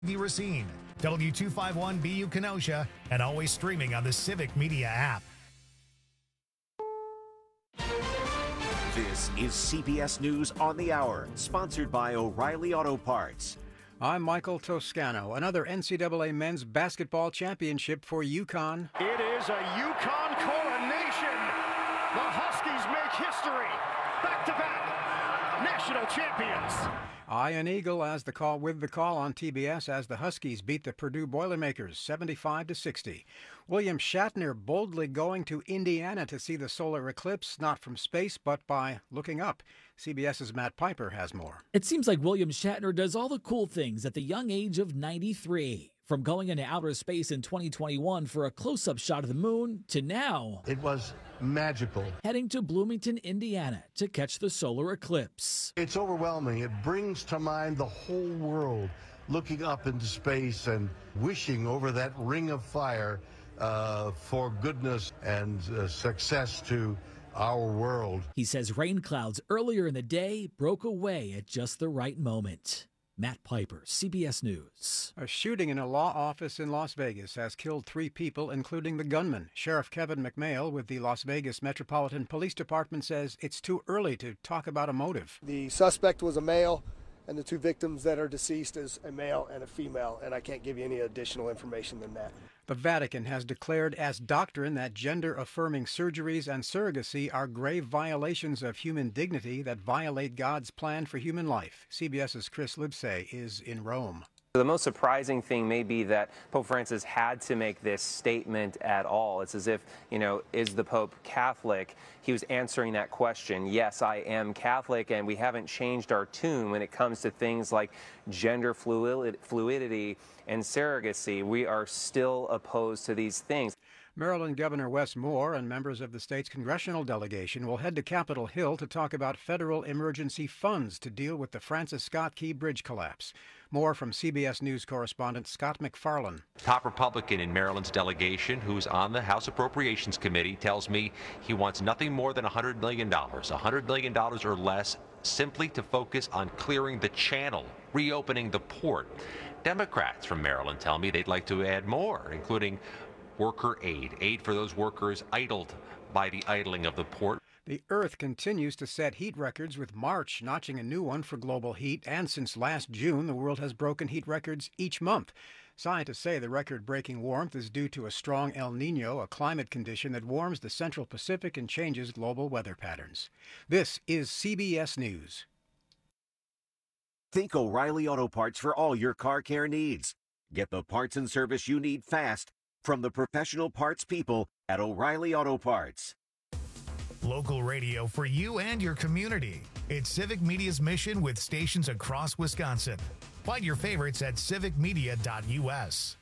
Racine, W251BU Kenosha, and always streaming on the Civic Media app. This is CBS News on the Hour, sponsored by O'Reilly Auto Parts. I'm Michael Toscano. Another NCAA men's basketball championship for UConn. It is a UConn coronation. The Huskies make history. Back-to-back national champions. Ian Eagle as the call on TBS as the Huskies beat the Purdue Boilermakers 75-60. William Shatner boldly going to Indiana to see the solar eclipse, not from space, but by looking up. CBS's Matt Piper has more. It seems like William Shatner does all the cool things at the young age of 93. From going into outer space in 2021 for a close-up shot of the moon to now, it was magical, heading to Bloomington, Indiana to catch the solar eclipse. It's overwhelming. It brings to mind the whole world looking up into space and wishing over that ring of fire for goodness and success to our world. He says rain clouds earlier in the day broke away at just the right moment. Matt Piper, CBS News. A shooting in a law office in Las Vegas has killed 3 people, including the gunman. Sheriff Kevin McMail with the Las Vegas Metropolitan Police Department says it's too early to talk about a motive. The suspect was a male, and the 2 victims that are deceased is a male and a female, and I can't give you any additional information than that. The Vatican has declared as doctrine that gender-affirming surgeries and surrogacy are grave violations of human dignity that violate God's plan for human life. CBS's Chris Libsey is in Rome. The most surprising thing may be that Pope Francis had to make this statement at all. It's as if, is the Pope Catholic? He was answering that question. Yes, I am Catholic, and we haven't changed our tune when it comes to things like gender fluidity and surrogacy. We are still opposed to these things. Maryland Governor Wes Moore and members of the state's congressional delegation will head to Capitol Hill to talk about federal emergency funds to deal with the Francis Scott Key Bridge collapse. More from CBS News correspondent Scott McFarlane. Top Republican in Maryland's delegation, who's on the House Appropriations Committee, tells me he wants nothing more than $100 million, $100 million or less, simply to focus on clearing the channel, reopening the port. Democrats from Maryland tell me they'd like to add more, including worker aid for those workers idled by the idling of the port. The Earth continues to set heat records, with March notching a new one for global heat, and since last June, the world has broken heat records each month. Scientists say the record-breaking warmth is due to a strong El Niño, a climate condition that warms the Central Pacific and changes global weather patterns. This is CBS News. Think O'Reilly Auto Parts for all your car care needs. Get the parts and service you need fast from the professional parts people at O'Reilly Auto Parts. Local radio for you and your community. It's Civic Media's mission with stations across Wisconsin. Find your favorites at civicmedia.us.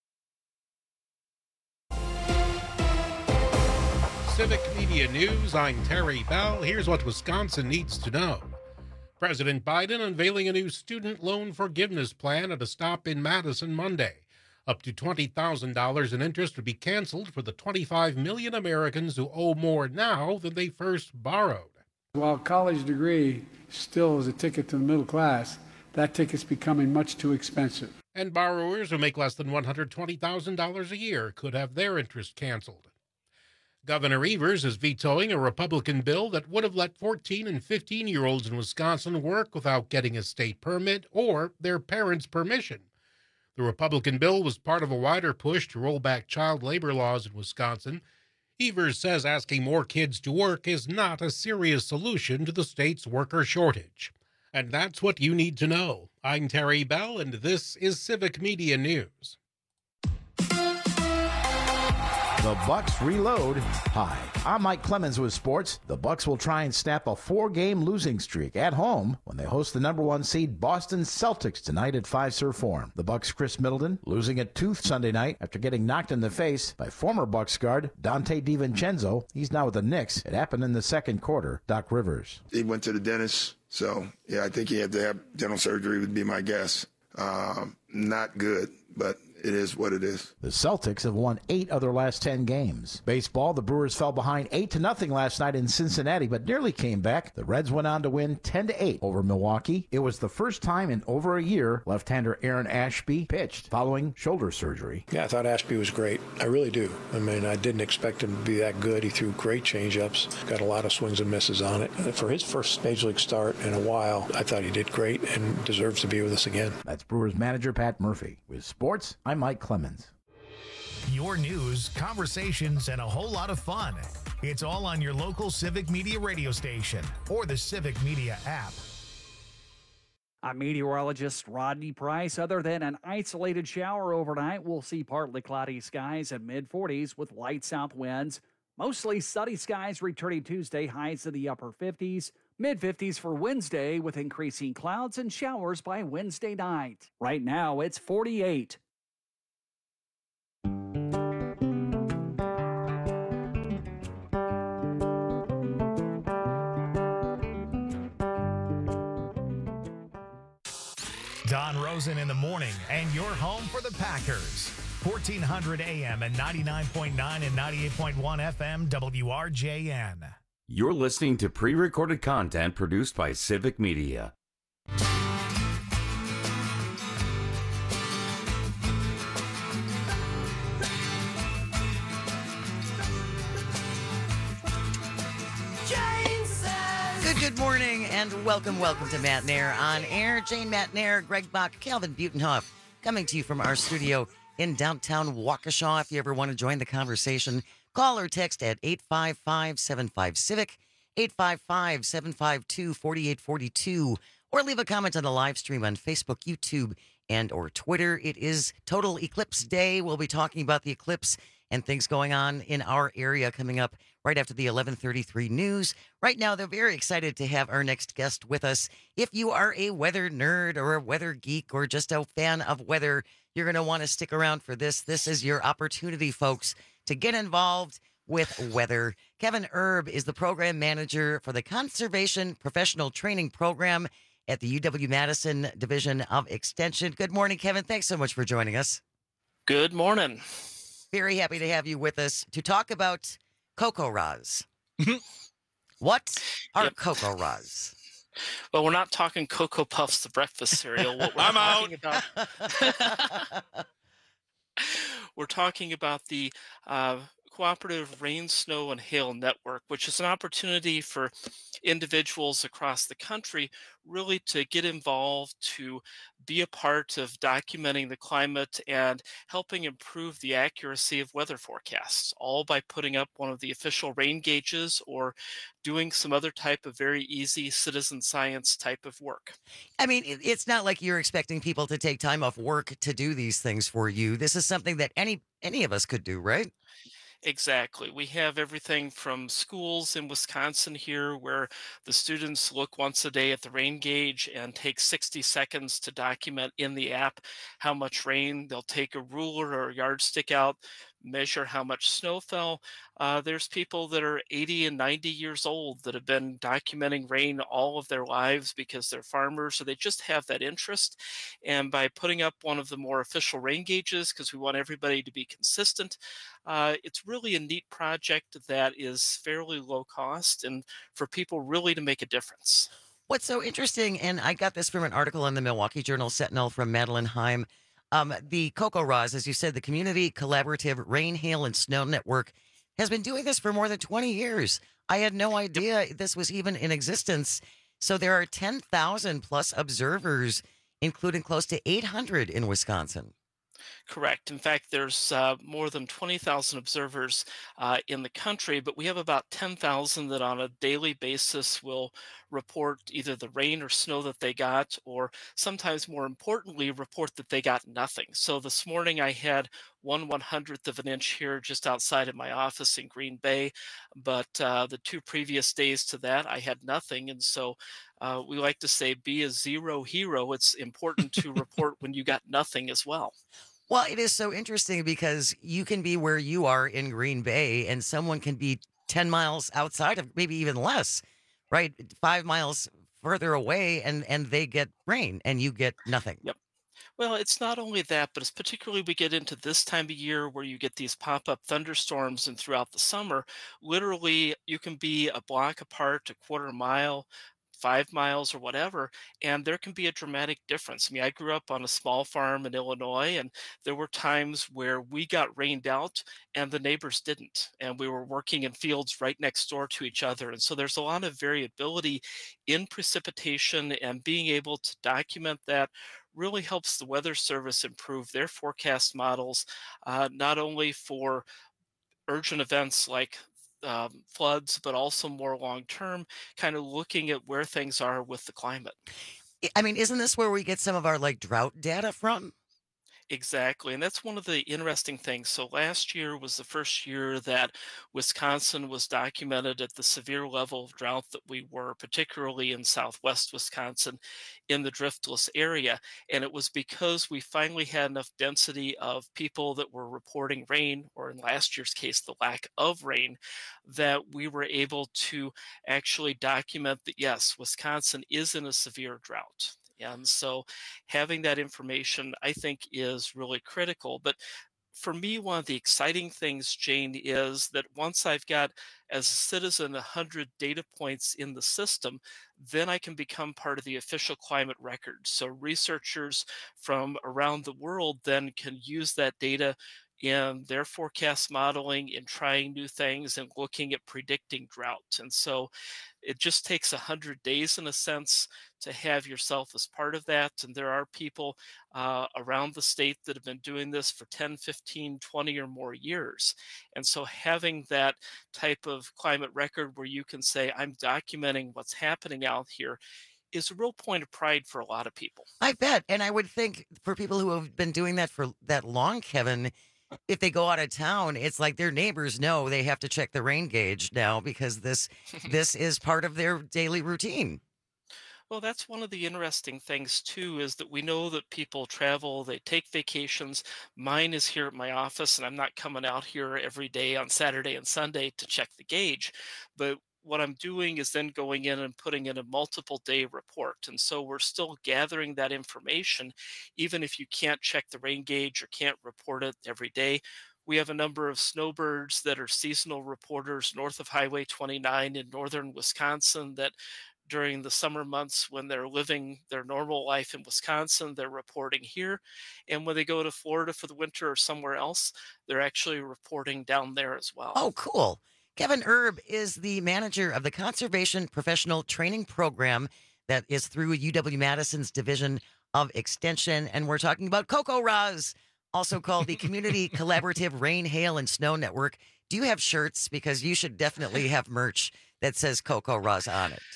Civic Media News, I'm Terry Bell. Here's what Wisconsin needs to know. President Biden unveiling a new student loan forgiveness plan at a stop in Madison Monday. Up to $20,000 in interest would be canceled for the 25 million Americans who owe more now than they first borrowed. While a college degree still is a ticket to the middle class, that ticket's becoming much too expensive. And borrowers who make less than $120,000 a year could have their interest canceled. Governor Evers is vetoing a Republican bill that would have let 14 and 15-year-olds in Wisconsin work without getting a state permit or their parents' permission. The Republican bill was part of a wider push to roll back child labor laws in Wisconsin. Evers says asking more kids to work is not a serious solution to the state's worker shortage. And that's what you need to know. I'm Terry Bell, and this is Civic Media News. The Bucks reload. Hi, I'm Mike Clemens with sports. The Bucks will try and snap a 4-game losing streak at home when they host the number 1 seed Boston Celtics tonight at Fiserv Forum. The Bucks' Chris Middleton losing at tooth Sunday night after getting knocked in the face by former Bucks guard Dante DiVincenzo. He's now with the Knicks. It happened in the second quarter. Doc Rivers. He went to the dentist, so yeah, I think he had to have dental surgery would be my guess. Not good, but it is what it is. The Celtics have won 8 of their last 10 games. Baseball, the Brewers fell behind 8-0 last night in Cincinnati, but nearly came back. The Reds went on to win 10-8 over Milwaukee. It was the first time in over a year left-hander Aaron Ashby pitched following shoulder surgery. Yeah, I thought Ashby was great. I really do. I mean, I didn't expect him to be that good. He threw great changeups, got a lot of swings and misses on it. For his first Major League start in a while, I thought he did great and deserves to be with us again. That's Brewers manager Pat Murphy. With sports, I'm Mike Clemens. Your news, conversations, and a whole lot of fun. It's all on your local Civic Media radio station or the Civic Media app. I'm meteorologist Rodney Price. Other than an isolated shower overnight, we'll see partly cloudy skies and mid-40s with light south winds. Mostly sunny skies returning Tuesday, highs in the upper 50s. Mid-50s for Wednesday with increasing clouds and showers by Wednesday night. Right now, it's 48. Don Rosen in the morning, and you're home for the Packers. 1400 AM and 99.9 and 98.1 FM WRJN. You're listening to pre-recorded content produced by Civic Media. Good morning and welcome to Matt Nair on air. Jane Matt Nair, Greg Bach, Calvin Butenhoff, coming to you from our studio in downtown Waukesha. If you ever want to join the conversation, call or text at 855-75-CIVIC, 855-752-4842, or leave a comment on the live stream on Facebook, YouTube, and or Twitter. It is Total Eclipse Day. We'll be talking about the eclipse and things going on in our area coming up right after the 11:33 news. Right now, they're very excited to have our next guest with us. If you are a weather nerd or a weather geek or just a fan of weather, you're going to want to stick around for this. This is your opportunity, folks, to get involved with weather. Kevin Erb is the program manager for the Conservation Professional Training Program at the UW-Madison Division of Extension. Good morning, Kevin. Thanks so much for joining us. Good morning. Very happy to have you with us to talk about CoCoRaHs. What are CoCoRaHs? Well, we're not talking Cocoa Puffs, the breakfast cereal. What we're I'm talking out. About, we're talking about the Cooperative Rain, Snow, and Hail Network, which is an opportunity for individuals across the country really to get involved, to be a part of documenting the climate and helping improve the accuracy of weather forecasts, all by putting up one of the official rain gauges or doing some other type of very easy citizen science type of work. I mean, it's not like you're expecting people to take time off work to do these things for you. This is something that any of us could do, right? Exactly. We have everything from schools in Wisconsin here where the students look once a day at the rain gauge and take 60 seconds to document in the app how much rain. They'll take a ruler or a yardstick out, measure how much snow fell. There's people that are 80 and 90 years old that have been documenting rain all of their lives because they're farmers, so they just have that interest. And by putting up one of the more official rain gauges, because we want everybody to be consistent, it's really a neat project that is fairly low cost and for people really to make a difference. What's so interesting, and I got this from an article in the Milwaukee Journal Sentinel from Madeline Heim, the CoCoRaHs, as you said, the Community Collaborative Rain, Hail, and Snow Network, has been doing this for more than 20 years. I had no idea this was even in existence. So there are 10,000 plus observers, including close to 800 in Wisconsin. Correct. In fact, there's more than 20,000 observers in the country, but we have about 10,000 that on a daily basis will report either the rain or snow that they got, or sometimes more importantly, report that they got nothing. So this morning I had 1/100th of an inch here just outside of my office in Green Bay, but the 2 previous days to that I had nothing. And so we like to say, be a zero hero. It's important to report when you got nothing as well. Well, it is so interesting because you can be where you are in Green Bay and someone can be 10 miles outside of, maybe even less, right? 5 miles further away and they get rain and you get nothing. Yep. Well, it's not only that, but it's particularly we get into this time of year where you get these pop-up thunderstorms and throughout the summer, literally you can be a block apart, a quarter mile, 5 miles or whatever, and there can be a dramatic difference. I mean, I grew up on a small farm in Illinois, and there were times where we got rained out and the neighbors didn't. And we were working in fields right next door to each other. And so there's a lot of variability in precipitation, and being able to document that really helps the Weather Service improve their forecast models, not only for urgent events like floods, but also more long term, kind of looking at where things are with the climate. I mean, isn't this where we get some of our like drought data from? Exactly. And that's one of the interesting things. So last year was the first year that Wisconsin was documented at the severe level of drought that we were, particularly in southwest Wisconsin in the driftless area. And it was because we finally had enough density of people that were reporting rain, or in last year's case, the lack of rain, that we were able to actually document that, yes, Wisconsin is in a severe drought. And so having that information, I think, is really critical. But for me, one of the exciting things, Jane, is that once I've got, as a citizen, 100 data points in the system, then I can become part of the official climate record. So researchers from around the world then can use that data in their forecast modeling, in trying new things and looking at predicting drought. And so it just takes 100 days in a sense to have yourself as part of that. And there are people around the state that have been doing this for 10, 15, 20 or more years. And so having that type of climate record where you can say, I'm documenting what's happening out here, is a real point of pride for a lot of people. I bet. And I would think for people who have been doing that for that long, Kevin, if they go out of town, it's like their neighbors know they have to check the rain gauge now because this is part of their daily routine. Well, that's one of the interesting things too, is that we know that people travel, they take vacations. Mine is here at my office, and I'm not coming out here every day on Saturday and Sunday to check the gauge. But what I'm doing is then going in and putting in a multiple day report. And so we're still gathering that information, even if you can't check the rain gauge or can't report it every day. We have a number of snowbirds that are seasonal reporters north of Highway 29 in northern Wisconsin that during the summer months when they're living their normal life in Wisconsin, they're reporting here. And when they go to Florida for the winter or somewhere else, they're actually reporting down there as well. Oh, cool. Kevin Erb is the manager of the Conservation Professional Training Program that is through UW-Madison's Division of Extension. And we're talking about CoCoRaHS, also called the Community Collaborative Rain, Hail, and Snow Network. Do you have shirts? Because you should definitely have merch that says CoCoRaHS on it.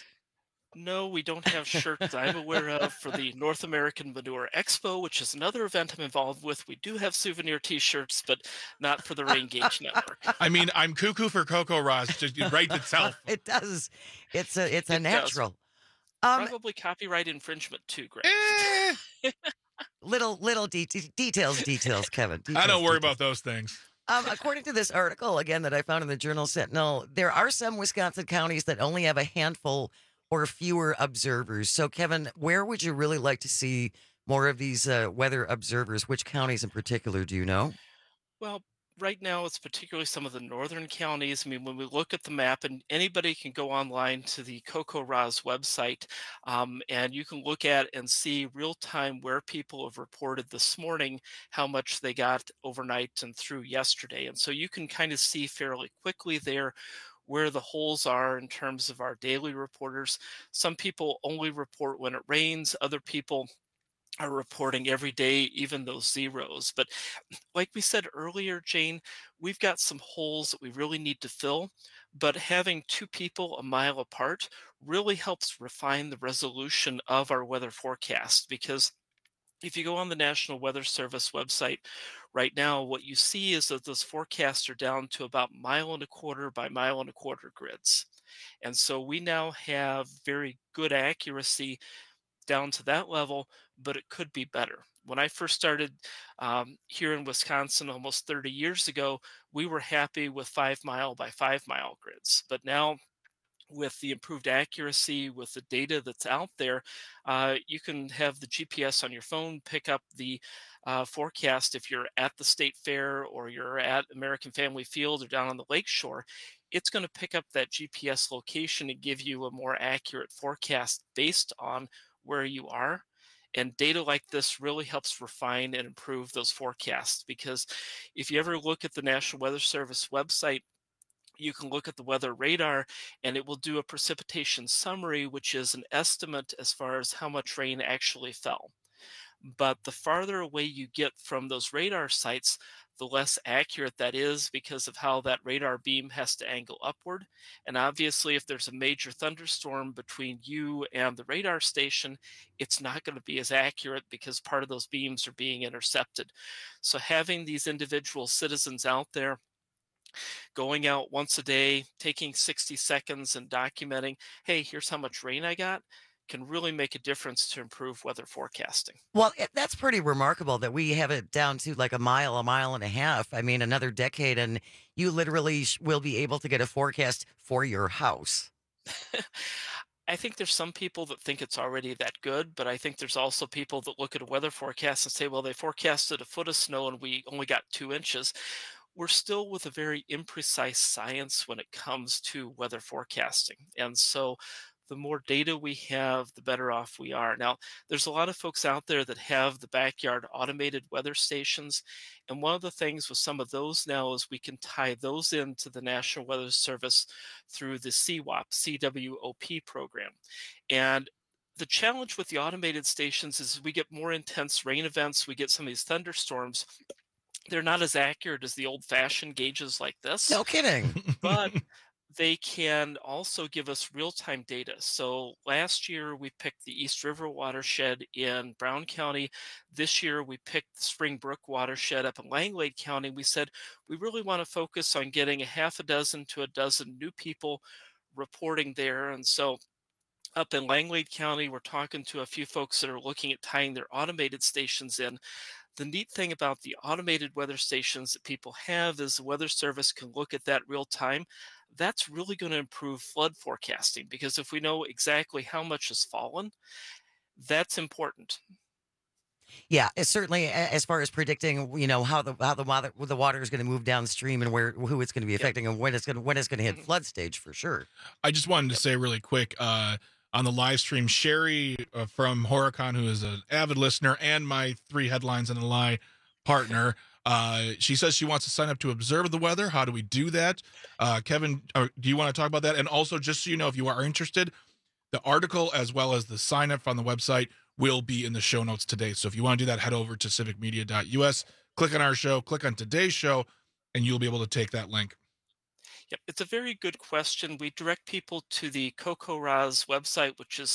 No, we don't have shirts I'm aware of for the North American Manure Expo, which is another event I'm involved with. We do have souvenir T-shirts, but not for the Rain Gauge Network. I mean, I'm cuckoo for CoCoRaHS. Just writes itself. It does. It's a natural. Probably copyright infringement too, Greg. Little details, Kevin. I don't worry about those things. According to this article, again, that I found in the Journal Sentinel, there are some Wisconsin counties that only have a handful or fewer observers. So, Kevin, where would you really like to see more of these weather observers? Which counties in particular, do you know? Well, right now it's particularly some of the northern counties. I mean, when we look at the map, and anybody can go online to the CoCoRaHS website, and you can look at and see real time where people have reported this morning how much they got overnight and through yesterday. And so you can kind of see fairly quickly there where the holes are in terms of our daily reporters. Some people only report when it rains. Other people are reporting every day, even those zeros. But like we said earlier, Jane, we've got some holes that we really need to fill. But having two people a mile apart really helps refine the resolution of our weather forecast, because if you go on the National Weather Service website right now, what you see is that those forecasts are down to about 1.25 by 1.25 grids. And so we now have very good accuracy down to that level, but it could be better. When I first started here in Wisconsin almost 30 years ago, we were happy with 5 mile by 5 mile grids. But now with the improved accuracy, with the data that's out there, you can have the GPS on your phone pick up the forecast if you're at the state fair or you're at American Family Field or down on the lakeshore. It's going to pick up that GPS location and give you a more accurate forecast based on where you are. And data like this really helps refine and improve those forecasts, because if you ever look at the National Weather Service website, you can look at the weather radar and it will do a precipitation summary, which is an estimate as far as how much rain actually fell. But the farther away you get from those radar sites, the less accurate that is, because of how that radar beam has to angle upward. And obviously, if there's a major thunderstorm between you and the radar station, it's not going to be as accurate because part of those beams are being intercepted. So having these individual citizens out there going out once a day, taking 60 seconds and documenting, hey, here's how much rain I got, can really make a difference to improve weather forecasting. Well, that's pretty remarkable that we have it down to like a mile and a half. I mean, another decade, and you literally will be able to get a forecast for your house. I think there's some people that think it's already that good, but I think there's also people that look at a weather forecast and say, well, they forecasted a foot of snow and we only got 2 inches. We're still with a very imprecise science when it comes to weather forecasting. And so the more data we have, the better off we are. Now, there's a lot of folks out there that have the backyard automated weather stations. And one of the things with some of those now is we can tie those into the National Weather Service through the CWOP program. And the challenge with the automated stations is we get more intense rain events, we get some of these thunderstorms. They're not as accurate as the old-fashioned gauges like this. No kidding. But they can also give us real-time data. So last year we picked the East River watershed in Brown County. This year we picked the Spring Brook watershed up in Langlade County. We said we really want to focus on getting a half a dozen to a dozen new people reporting there. And so up in Langlade County, we're talking to a few folks that are looking at tying their automated stations in. The neat thing about the automated weather stations that people have is the Weather Service can look at that real time. That's really going to improve flood forecasting, because if we know exactly how much has fallen, that's important. Yeah, it's certainly as far as predicting, you know, how the water is going to move downstream and who it's going to be affecting and when it's going to hit flood stage for sure. I just wanted to say really quick on the live stream, Sherry from Horicon, who is an avid listener and my 3 Headlines and a Lie partner, she says she wants to sign up to observe the weather. How do we do that? Kevin, do you want to talk about that? And also, just so you know, if you are interested, the article as well as the sign up on the website will be in the show notes today. So if you want to do that, head over to civicmedia.us, click on our show, click on today's show, and you'll be able to take that link. Yep, it's a very good question. We direct people to the CoCoRaHS website, which is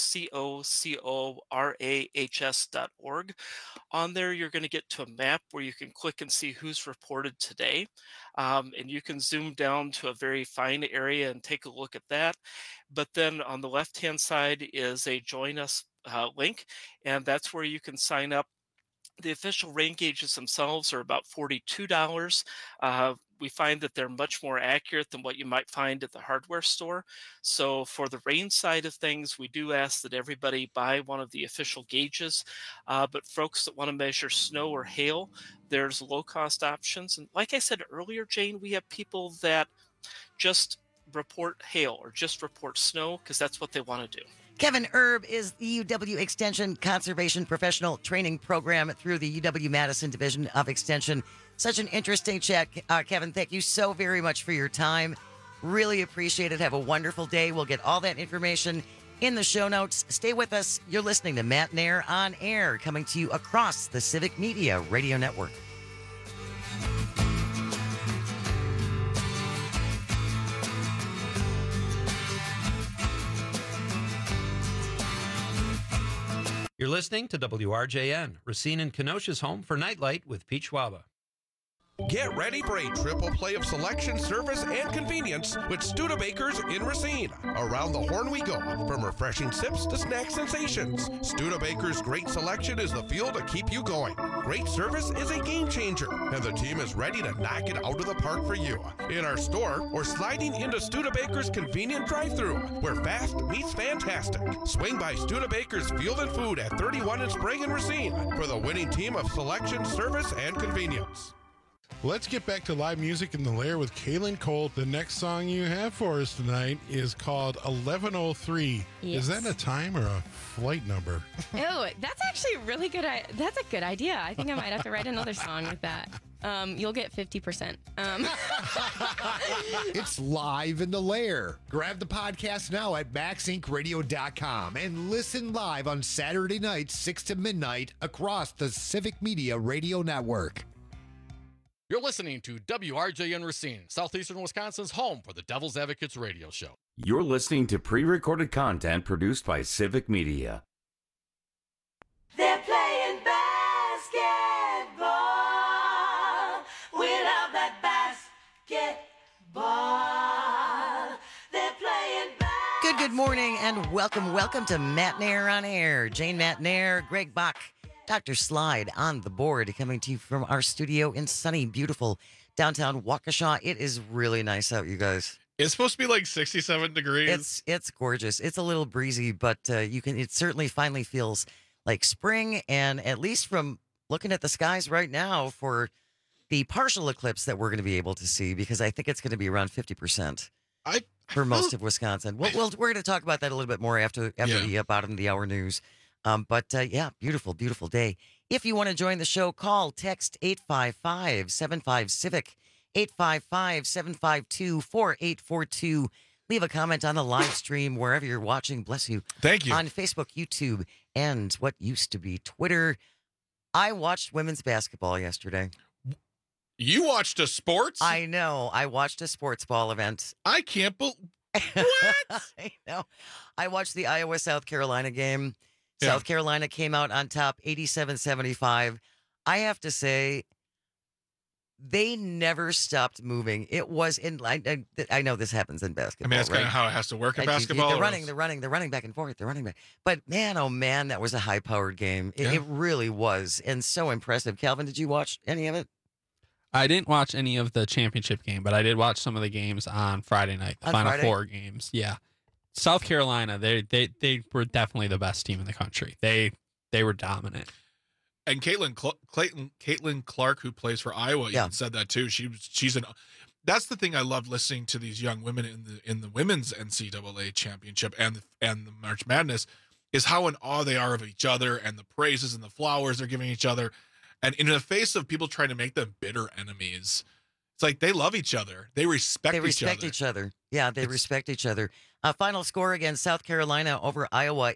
CoCoRaHS.org. On there, you're going to get to a map where you can click and see who's reported today. And you can zoom down to a very fine area and take a look at that. But then on the left-hand side is a Join Us link, and that's where you can sign up. The official rain gauges themselves are about $42. We find that they're much more accurate than what you might find at the hardware store. So for the rain side of things, we do ask that everybody buy one of the official gauges. But folks that want to measure snow or hail, there's low-cost options. And like I said earlier, Jane, we have people that just report hail or just report snow because that's what they want to do. Kevin Erb is the UW Extension Conservation Professional Training Program through the UW-Madison Division of Extension. Such an interesting chat, Kevin. Thank you so very much for your time. Really appreciate it. Have a wonderful day. We'll get all that information in the show notes. Stay with us. You're listening to Matt Nair on Air, coming to you across the Civic Media Radio Network. You're listening to WRJN, Racine and Kenosha's home for Nightlight with Pete Schwaba. Get ready for a triple play of selection, service, and convenience with Studebakers in Racine. Around the horn we go, from refreshing sips to snack sensations. Studebakers' great selection is the fuel to keep you going. Great service is a game changer, and the team is ready to knock it out of the park for you. In our store, or sliding into Studebakers' convenient drive-thru, where fast meets fantastic. Swing by Studebakers Field and Food at 31 in Sprague and Racine for the winning team of selection, service, and convenience. Let's get back to live music in the Lair with Kaylin Colt. The next song you have for us tonight is called 1103. Yes. Is that a time or a flight number? Oh, that's actually really good. That's a good idea. I think I might have to write another song with that. You'll get 50%. It's live in the Lair. Grab the podcast now at MaxIncRadio.com and listen live on Saturday nights, 6 to midnight, across the Civic Media Radio Network. You're listening to WRJN Racine, Southeastern Wisconsin's home for the Devil's Advocates radio show. You're listening to pre-recorded content produced by Civic Media. They're playing basketball without that basketball. They're playing basketball. Good morning and welcome to Matt Nair on Air. Jane Matt Nair, Greg Bach, Dr. Slide on the board, coming to you from our studio in sunny, beautiful downtown Waukesha. It is really nice out, you guys. It's supposed to be like 67 degrees. It's gorgeous. It's a little breezy, but it certainly finally feels like spring. And at least from looking at the skies right now for the partial eclipse that we're going to be able to see, because I think it's going to be around 50% for most of Wisconsin. We're going to talk about that a little bit more after the bottom of the hour news. But beautiful, beautiful day. If you want to join the show, call, text 855-75-CIVIC, 855-752-4842. Leave a comment on the live stream wherever you're watching. Bless you. Thank you. On Facebook, YouTube, and what used to be Twitter. I watched women's basketball yesterday. You watched a sports? I know. I watched a sports ball event. I can't believe. What? I know. I watched the Iowa-South Carolina game. South Carolina came out on top 87-75. I have to say, they never stopped moving. It was I know this happens in basketball. I mean, that's kind of how it has to work in basketball. They're running back and forth. They're running back. But man, oh man, that was a high-powered game. It really was, and so impressive. Calvin, did you watch any of it? I didn't watch any of the championship game, but I did watch some of the games on Friday night, the Final Four games. Yeah. South Carolina, they were definitely the best team in the country. They were dominant. And Caitlin Clark, who plays for Iowa, even said that too. That's the thing I love listening to these young women in the women's NCAA championship and the March Madness, is how in awe they are of each other and the praises and the flowers they're giving each other. And in the face of people trying to make them bitter enemies, it's like they love each other. They respect each other. Yeah, they respect each other. Final score against South Carolina over Iowa,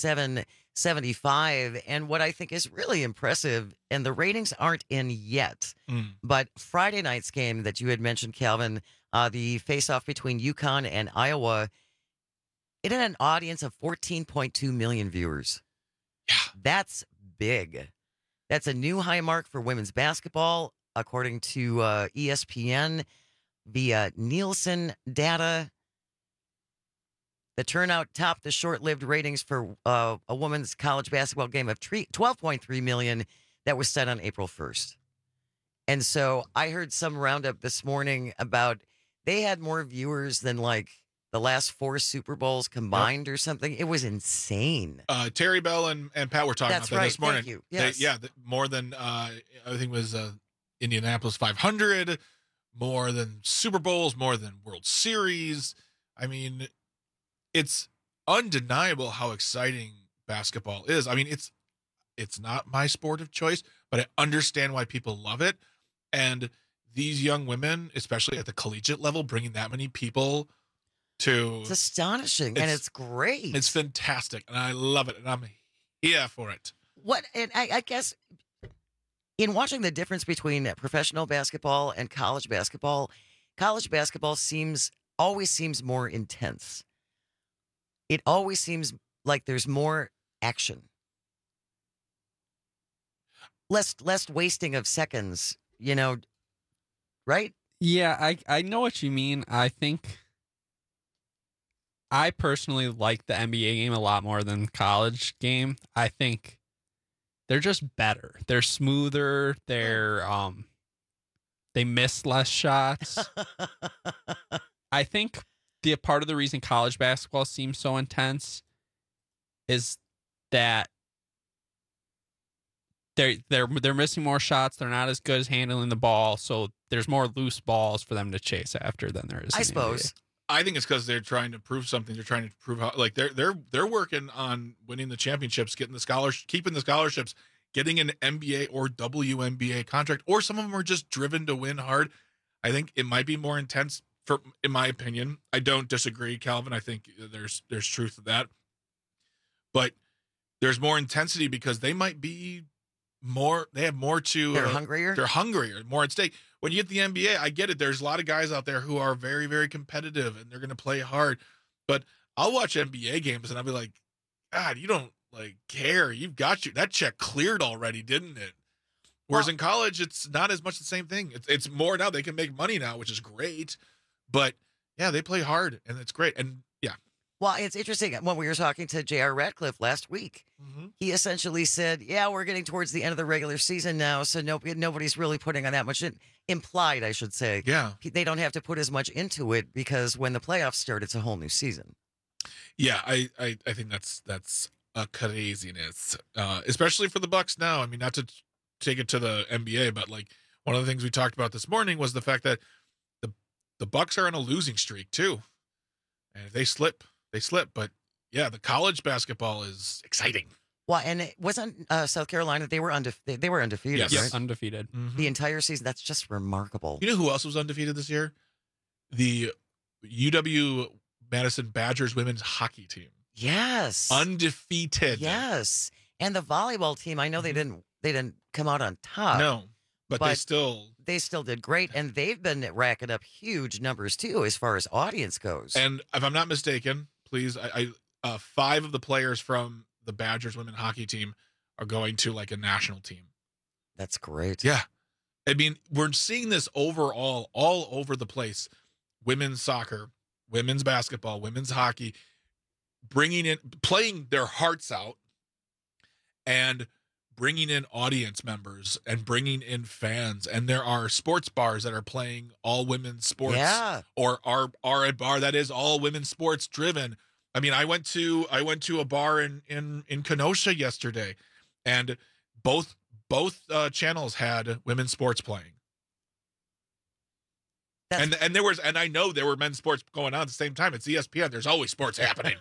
87-75. And what I think is really impressive, and the ratings aren't in yet, but Friday night's game that you had mentioned, Calvin, the face-off between UConn and Iowa, it had an audience of 14.2 million viewers. Yeah. That's big. That's a new high mark for women's basketball, according to ESPN via Nielsen data. The turnout topped the short-lived ratings for a women's college basketball game of 12.3 million that was set on April 1st. And so I heard some roundup this morning about they had more viewers than like the last 4 Super Bowls combined or something. It was insane. Terry Bell and Pat were talking about that this morning. Thank you. Yes. More than, I think it was Indianapolis 500, more than Super Bowls, more than World Series. I mean, it's undeniable how exciting basketball is. I mean, it's not my sport of choice, but I understand why people love it. And these young women, especially at the collegiate level, bringing that many people to... It's astonishing, and it's great. It's fantastic, and I love it, and I'm here for it. And I guess in watching the difference between professional basketball and college basketball always seems more intense. It always seems like there's more action. Less wasting of seconds, right? Yeah, I know what you mean. I think I personally like the NBA game a lot more than college game. I think they're just better. They're smoother. They miss less shots. I think the part of the reason college basketball seems so intense is that they're missing more shots. They're not as good as handling the ball, so there's more loose balls for them to chase after than there is. I suppose. I think it's because they're trying to prove something. They're trying to prove how, like they're working on winning the championships, getting the scholarship, keeping the scholarships, getting an NBA or WNBA contract, or some of them are just driven to win hard. I think it might be more intense, in my opinion. I don't disagree, Calvin. I think there's truth to that, but there's more intensity because they might be more. They have more to. They're hungrier. They're hungrier, more at stake. When you get the NBA, I get it. There's a lot of guys out there who are very, very competitive and they're going to play hard. But I'll watch NBA games and I'll be like, God, you don't care. You've got that check cleared already, didn't it? Whereas in college, it's not as much the same thing. It's more now. They can make money now, which is great. But yeah, they play hard and it's great. And yeah. Well, it's interesting. When we were talking to J.R. Radcliffe last week, he essentially said, yeah, we're getting towards the end of the regular season now, so nobody's really putting on that much implied, I should say. Yeah. They don't have to put as much into it because when the playoffs start, it's a whole new season. Yeah, I think that's a craziness, especially for the Bucks now. I mean, not to take it to the NBA, but like one of the things we talked about this morning was the fact that the Bucks are in a losing streak too. And if they slip, they slip. But yeah, the college basketball is exciting. Well, and it wasn't South Carolina. They were undefeated, yes. right? Undefeated. Mm-hmm. The entire season. That's just remarkable. You know who else was undefeated this year? The UW-Madison Badgers women's hockey team. Yes. Undefeated. Yes. And the volleyball team, I know they didn't come out on top. No, but they still did great, and they've been racking up huge numbers too as far as audience goes. And if I'm not mistaken, please, 5 of the players from the Badgers women hockey team are going to like a national team. That's great. Yeah. I mean, we're seeing this overall all over the place. Women's soccer, women's basketball, women's hockey, playing their hearts out and bringing in audience members and bringing in fans. And there are sports bars that are playing all women's sports, or are a bar that is all women's sports driven. I mean, I went to a bar in Kenosha yesterday, and both channels had women's sports playing. And I know there were men's sports going on at the same time. It's ESPN. There's always sports happening.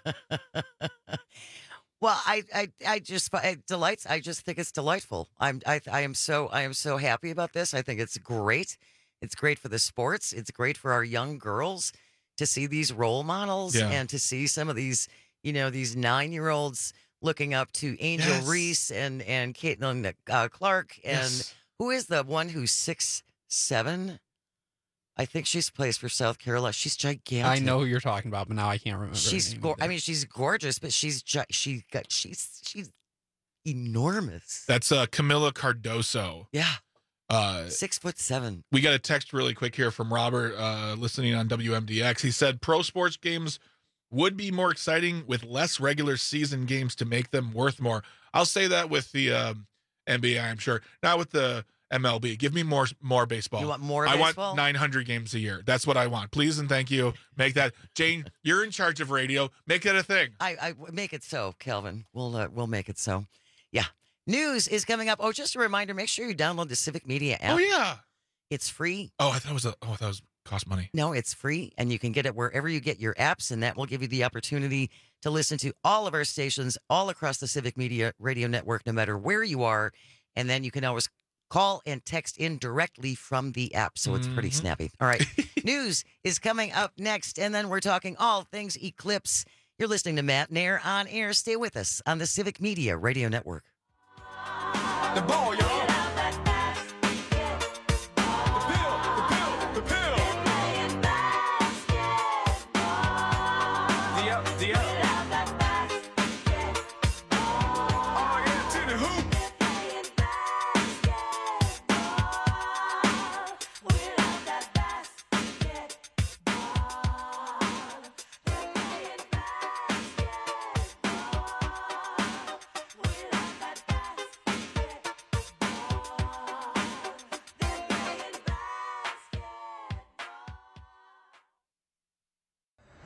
Well, I just think it's delightful. I am so happy about this. I think it's great. It's great for the sports. It's great for our young girls to see these role models and to see some of these, these 9-year-olds looking up to Angel Reese and Caitlin Clark and who is the one who's 6'7"? I think she's plays for South Carolina. She's gigantic. I know who you're talking about, but now I can't remember. She's she's gorgeous, but she's enormous. That's Camila Cardoso. Yeah. 6'7". We got a text really quick here from Robert, listening on WMDX. He said pro sports games would be more exciting with less regular season games to make them worth more. I'll say that with the NBA, I'm sure. Not with the MLB. Give me more baseball. You want more baseball? I want 900 games a year. That's what I want. Please and thank you. Make that. Jane, you're in charge of radio. Make that a thing. I make it so, Calvin. We'll make it so. Yeah. News is coming up. Oh, just a reminder, make sure you download the Civic Media app. Oh, yeah. It's free. Oh, I thought it was cost money. No, it's free, and you can get it wherever you get your apps, and that will give you the opportunity to listen to all of our stations all across the Civic Media Radio Network, no matter where you are. And then you can always call and text in directly from the app, so it's pretty snappy. All right. News is coming up next, and then we're talking all things Eclipse. You're listening to Matt Nair on air. Stay with us on the Civic Media Radio Network. The ball, y'all.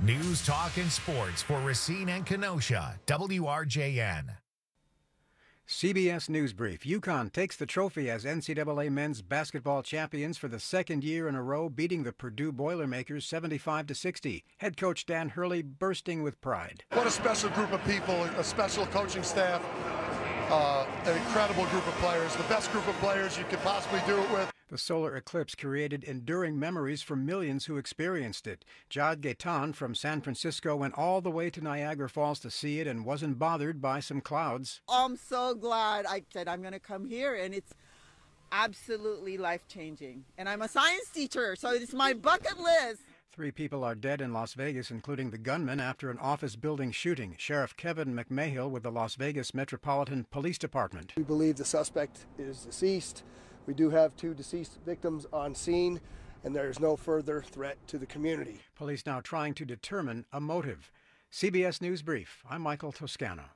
News, talk, and sports for Racine and Kenosha. WRJN. CBS News Brief. UConn takes the trophy as NCAA men's basketball champions for the second year in a row, beating the Purdue Boilermakers 75-60. Head coach Dan Hurley bursting with pride. What a special group of people, a special coaching staff, an incredible group of players, the best group of players you could possibly do it with. The solar eclipse created enduring memories for millions who experienced it. Jad Gaitan from San Francisco went all the way to Niagara Falls to see it and wasn't bothered by some clouds. I'm so glad I said I'm going to come here, and it's absolutely life-changing. And I'm a science teacher, so it's my bucket list. 3 people are dead in Las Vegas, including the gunman, after an office building shooting. Sheriff Kevin McMahill with the Las Vegas Metropolitan Police Department. We believe the suspect is deceased. We do have 2 deceased victims on scene, and there is no further threat to the community. Police now trying to determine a motive. CBS News Brief. I'm Michael Toscano.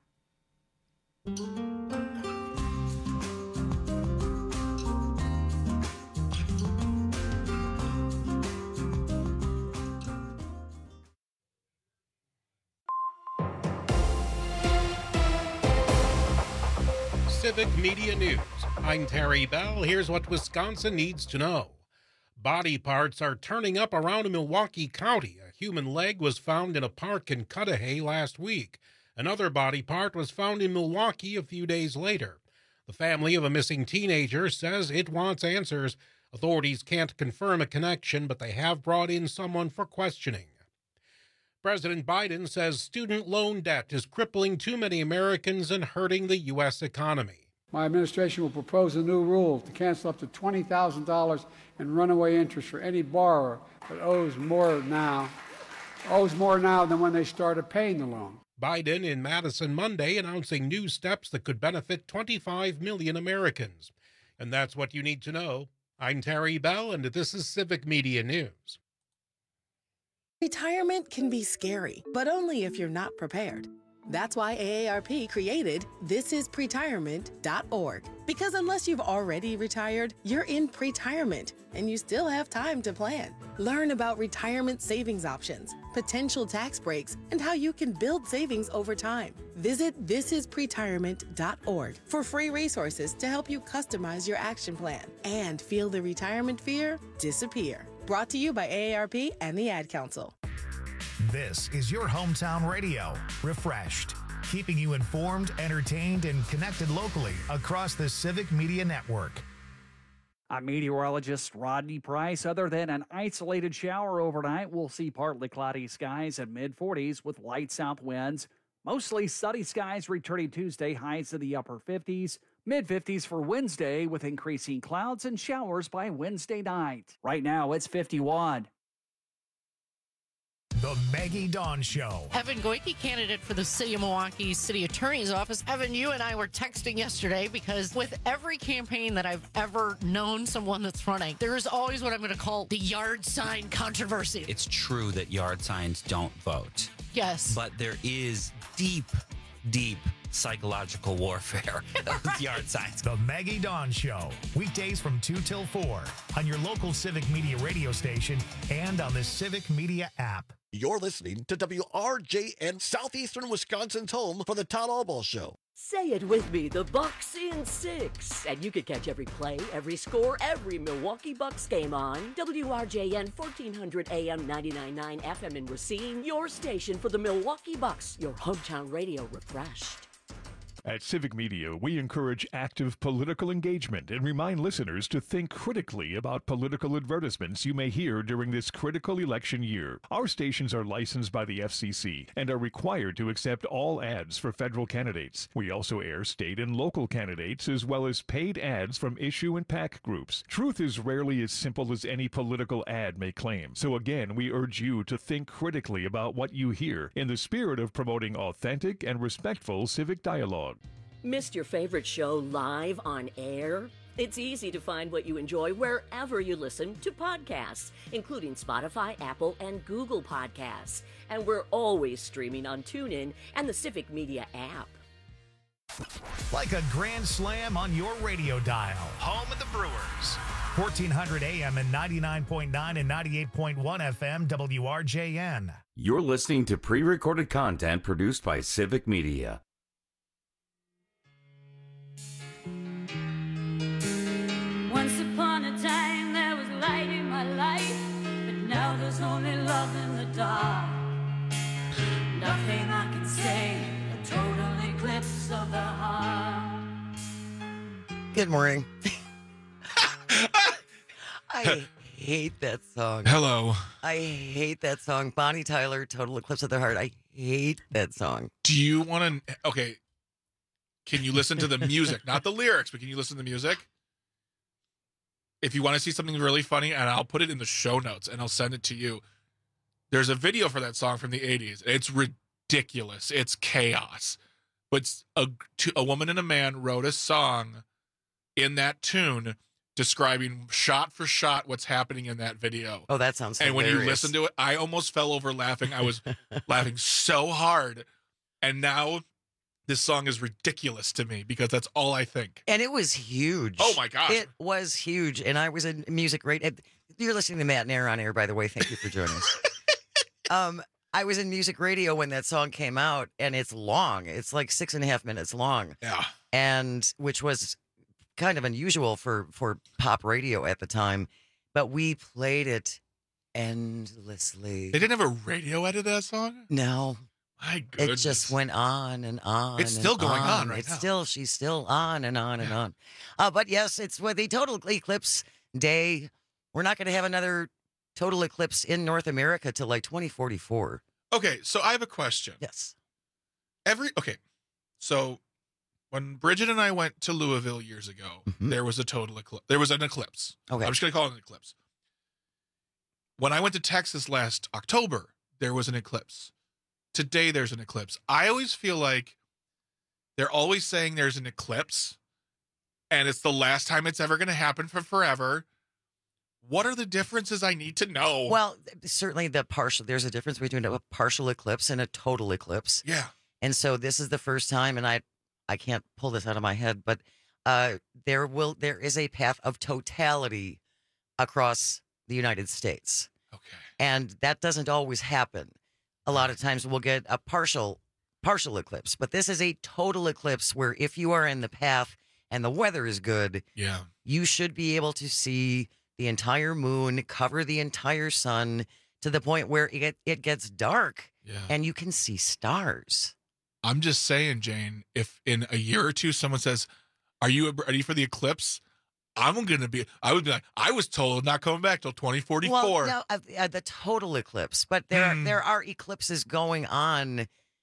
Civic Media News. I'm Terry Bell. Here's what Wisconsin needs to know. Body parts are turning up around Milwaukee County. A human leg was found in a park in Cudahy last week. Another body part was found in Milwaukee a few days later. The family of a missing teenager says it wants answers. Authorities can't confirm a connection, but they have brought in someone for questioning. President Biden says student loan debt is crippling too many Americans and hurting the U.S. economy. My administration will propose a new rule to cancel up to $20,000 in runaway interest for any borrower that owes more now than when they started paying the loan. Biden in Madison Monday announcing new steps that could benefit 25 million Americans. And that's what you need to know. I'm Terry Bell, and this is Civic Media News. Retirement can be scary, but only if you're not prepared. That's why AARP created thisispretirement.org. Because unless you've already retired, you're in pretirement, and you still have time to plan. Learn about retirement savings options, potential tax breaks, and how you can build savings over time. Visit thisispretirement.org for free resources to help you customize your action plan and feel the retirement fear disappear. Brought to you by AARP and the Ad Council. This is your hometown radio, Refreshed, keeping you informed, entertained, and connected locally across the Civic Media Network. I'm meteorologist Rodney Price. Other than an isolated shower overnight, we'll see partly cloudy skies and mid-40s with light south winds. Mostly sunny skies returning Tuesday, highs in the upper 50s. Mid-50s for Wednesday with increasing clouds and showers by Wednesday night. Right now, it's 51. The Maggie Dawn Show. Evan Goyke, candidate for the City of Milwaukee City Attorney's Office. Evan, you and I were texting yesterday because with every campaign that I've ever known someone that's running, there is always what I'm going to call the yard sign controversy. It's true that yard signs don't vote. Yes. But there is deep psychological warfare with yard signs. The Maggie Dawn Show. Weekdays from 2 till 4 on your local Civic Media radio station and on the Civic Media app. You're listening to WRJN, Southeastern Wisconsin's home for the Todd Albaugh Show. Say it with me, the Bucks in 6. And you can catch every play, every score, every Milwaukee Bucks game on WRJN 1400 AM 99.9 FM in Racine, your station for the Milwaukee Bucks, your hometown radio refreshed. At Civic Media, we encourage active political engagement and remind listeners to think critically about political advertisements you may hear during this critical election year. Our stations are licensed by the FCC and are required to accept all ads for federal candidates. We also air state and local candidates as well as paid ads from issue and PAC groups. Truth is rarely as simple as any political ad may claim. So again, we urge you to think critically about what you hear in the spirit of promoting authentic and respectful civic dialogue. Missed your favorite show live on air? It's easy to find what you enjoy wherever you listen to podcasts, including Spotify, Apple, and Google Podcasts. And we're always streaming on TuneIn and the Civic Media app. Like a grand slam on your radio dial, home of the Brewers. 1400 AM and 99.9 and 98.1 FM WRJN. You're listening to pre-recorded content produced by Civic Media. Once upon a time there was light in my life, but now there's only love in the dark. Nothing I can say, a total eclipse of the heart. Good morning. I hate that song. Hello. I hate that song. Bonnie Tyler, Total Eclipse of the Heart. I hate that song. Do you want to? Okay. Can you listen to the music? Not the lyrics, but can you listen to the music? If you want to see something really funny, and I'll put it in the show notes and I'll send it to you. There's a video for that song from the 80s. It's ridiculous. It's chaos. But a woman and a man wrote a song in that tune describing shot for shot what's happening in that video. Oh, that sounds hilarious. And when you listen to it, I almost fell over laughing. I was laughing so hard. And now this song is ridiculous to me because that's all I think. And it was huge. Oh, my gosh. It was huge. And I was in music radio. You're listening to Matt and Air on air, by the way. Thank you for joining us. I was in music radio when that song came out, and it's long. It's like 6.5 minutes long. Yeah. And which was kind of unusual for pop radio at the time, but we played it endlessly. They didn't have a radio edit of that song? No. My goodness. It just went on and on. It's still going on right it's now. She's still on and on and on. But yes, it's the total eclipse day. We're not going to have another total eclipse in North America till like 2044. Okay, so I have a question. Yes. So when Bridget and I went to Louisville years ago, there was a total eclipse. There was an eclipse. Okay. I'm just going to call it an eclipse. When I went to Texas last October, there was an eclipse. Today, there's an eclipse. I always feel like they're always saying there's an eclipse, and it's the last time it's ever going to happen for forever. What are the differences I need to know? Well, certainly there's a difference between a partial eclipse and a total eclipse. Yeah. And so this is the first time, and I can't pull this out of my head, but there is a path of totality across the United States. Okay. And that doesn't always happen. A lot of times we'll get a partial eclipse, but this is a total eclipse where if you are in the path and the weather is good, you should be able to see the entire moon, cover the entire sun to the point where it gets dark and you can see stars. I'm just saying, Jane, if in a year or two someone says, "Are you ready for the eclipse?" I would be like, I was told not coming back till 2044. Well, no, the total eclipse, but there are eclipses going on.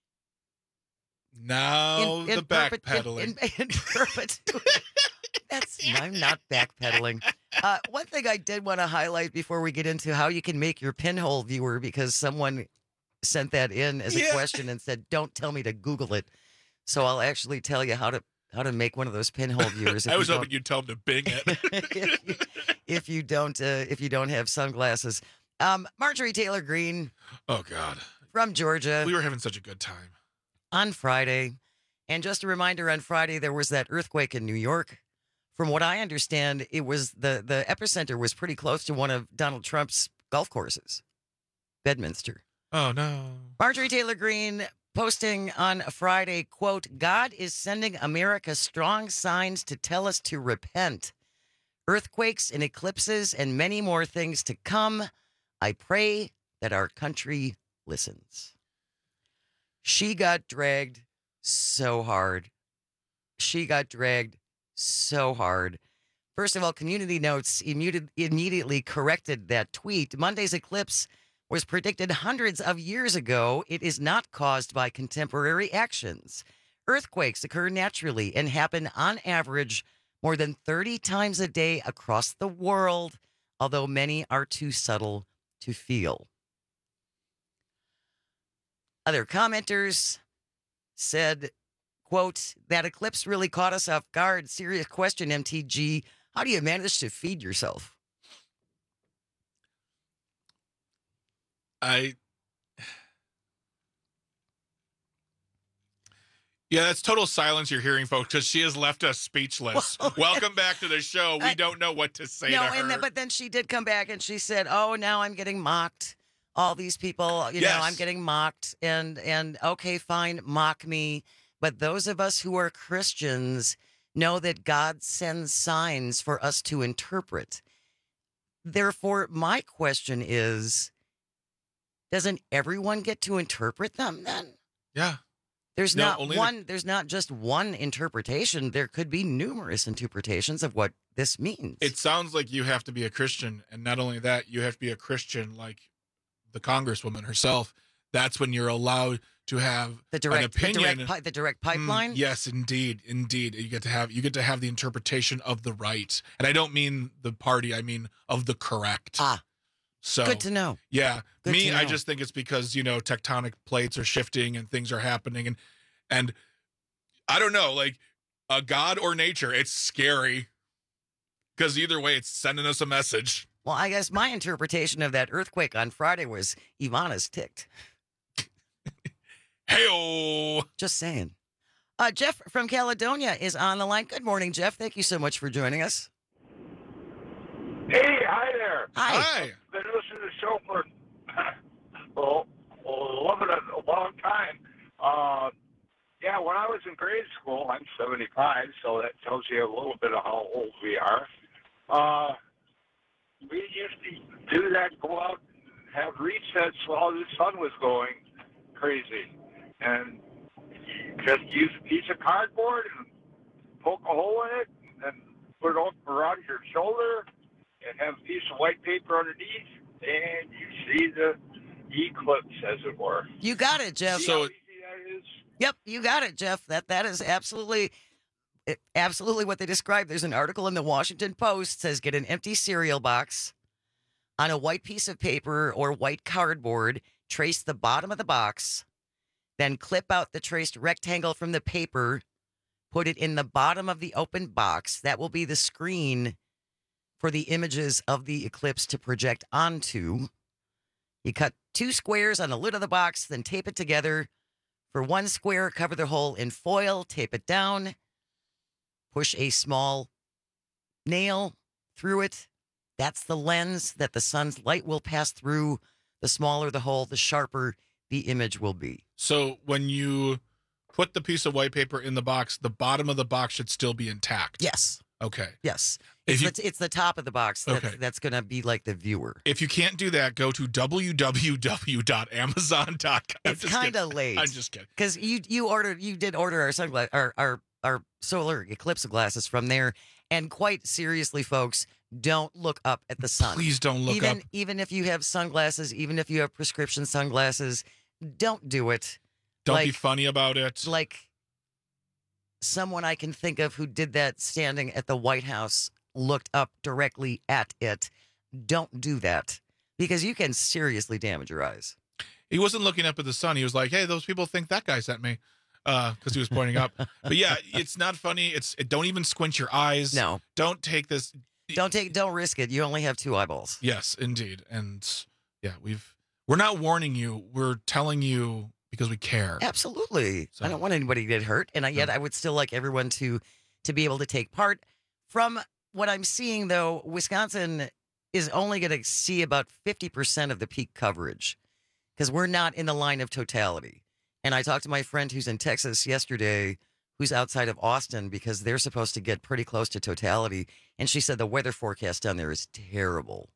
Now the backpedaling. In perpetuity. I'm not backpedaling. One thing I did want to highlight before we get into how you can make your pinhole viewer, because someone sent that in as a question and said, "Don't tell me to Google it." So I'll actually tell you how to make one of those pinhole viewers. I was hoping you'd tell them to Bing it. if you don't have sunglasses. Marjorie Taylor Greene. Oh God. From Georgia. We were having such a good time on Friday. And just a reminder, on Friday there was that earthquake in New York. From what I understand, it was the epicenter was pretty close to one of Donald Trump's golf courses, Bedminster. Oh no. Marjorie Taylor Greene posting on Friday, quote, "God is sending America strong signs to tell us to repent. Earthquakes and eclipses and many more things to come. I pray that our country listens." She got dragged so hard. First of all, Community Notes immediately corrected that tweet. Monday's eclipse was predicted hundreds of years ago. It is not caused by contemporary actions. Earthquakes occur naturally and happen on average more than 30 times a day across the world, although many are too subtle to feel. Other commenters said, quote, "That eclipse really caught us off guard. Serious question, MTG. How do you manage to feed yourself?" Yeah, that's total silence you're hearing, folks, because she has left us speechless. Welcome back to the show. We don't know what to say to her. But then she did come back and she said, "Oh, now I'm getting mocked. All these people, you know, I'm getting mocked. And okay, fine, mock me. But those of us who are Christians know that God sends signs for us to interpret. Therefore, my question is, doesn't everyone get to interpret them then? Yeah. There's not just one interpretation. There could be numerous interpretations of what this means. It sounds like you have to be a Christian, and not only that, you have to be a Christian like the Congresswoman herself. That's when you're allowed to have an opinion. The direct pipeline? Yes, indeed. You get to have the interpretation of the right. And I don't mean the party, I mean of the correct. So good to know. Yeah. Good to know. I just think it's because, tectonic plates are shifting and things are happening. And I don't know, like God or nature, it's scary. Because either way, it's sending us a message. Well, I guess my interpretation of that earthquake on Friday was Ivana's ticked. Hey-o! Just saying. Jeff from Caledonia is on the line. Good morning, Jeff. Thank you so much for joining us. Hey, hi there. Hi. I've been listening to the show for a long time. Yeah, when I was in grade school, I'm 75, so that tells you a little bit of how old we are. We used to do that, go out and have resets while the sun was going crazy. And just use a piece of cardboard and poke a hole in it and put it around your shoulder and have a piece of white paper underneath, and you see the eclipse, as it were. You got it, Jeff. See how easy that is? Yep, you got it, Jeff. That is absolutely what they describe. There's an article in the Washington Post says get an empty cereal box on a white piece of paper or white cardboard, trace the bottom of the box, then clip out the traced rectangle from the paper, put it in the bottom of the open box. That will be the screen for the images of the eclipse to project onto. You cut 2 squares on the lid of the box, then tape it together. For 1 square, cover the hole in foil, tape it down, push a small nail through it. That's the lens that the sun's light will pass through. The smaller the hole, the sharper the image will be. So when you put the piece of white paper in the box, the bottom of the box should still be intact. Yes. Okay. Yes. It's the top of the box that's going to be like the viewer. If you can't do that, go to www.amazon.com. It's kind of late. I'm just kidding. Because you did order our sunglasses, our solar eclipse glasses from there. And quite seriously, folks, don't look up at the sun. Please don't look up. Even if you have sunglasses, even if you have prescription sunglasses, don't do it. Don't be funny about it. Like someone I can think of who did that standing at the White House looked up directly at it. Don't do that because you can seriously damage your eyes. He wasn't looking up at the sun. He was like, hey, those people think that guy sent me because he was pointing up. But yeah, it's not funny. Don't even squint your eyes. No. Don't take this. Don't risk it. You only have 2 eyeballs. Yes, indeed. And yeah, we're not warning you. We're telling you because we care. Absolutely. So, I don't want anybody to get hurt. And yet I would still like everyone to be able to take part. From what I'm seeing, though, Wisconsin is only going to see about 50% of the peak coverage because we're not in the line of totality. And I talked to my friend who's in Texas yesterday, who's outside of Austin, because they're supposed to get pretty close to totality. And she said the weather forecast down there is terrible.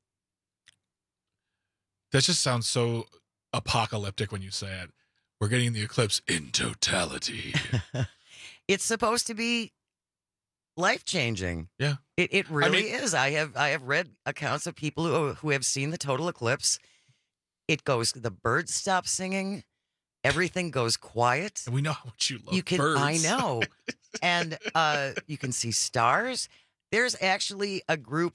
That just sounds so apocalyptic when you say it. We're getting the eclipse in totality. It's supposed to be life-changing. Yeah. It really is. I have read accounts of people who have seen the total eclipse. It goes, the birds stop singing. Everything goes quiet. And we know how much you love birds. I know. And you can see stars. There's actually a group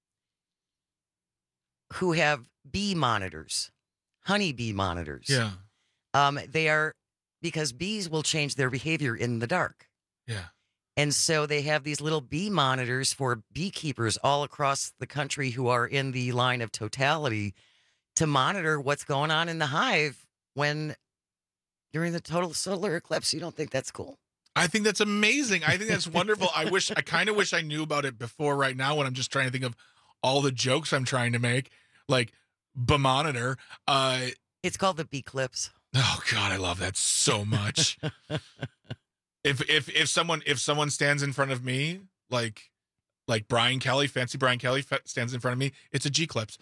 who have bee monitors, honeybee monitors. Yeah. They are, because bees will change their behavior in the dark. Yeah. And so they have these little bee monitors for beekeepers all across the country who are in the line of totality to monitor what's going on in the hive during the total solar eclipse. You don't think that's cool? I think that's amazing. I think that's wonderful. I kind of wish I knew about it before right now when I'm just trying to think of all the jokes I'm trying to make. Like, Bemonitor. It's called the Eclipse. Oh God, I love that so much. If someone stands in front of me, like Brian Kelly, fancy Brian Kelly stands in front of me, it's a G-Clips.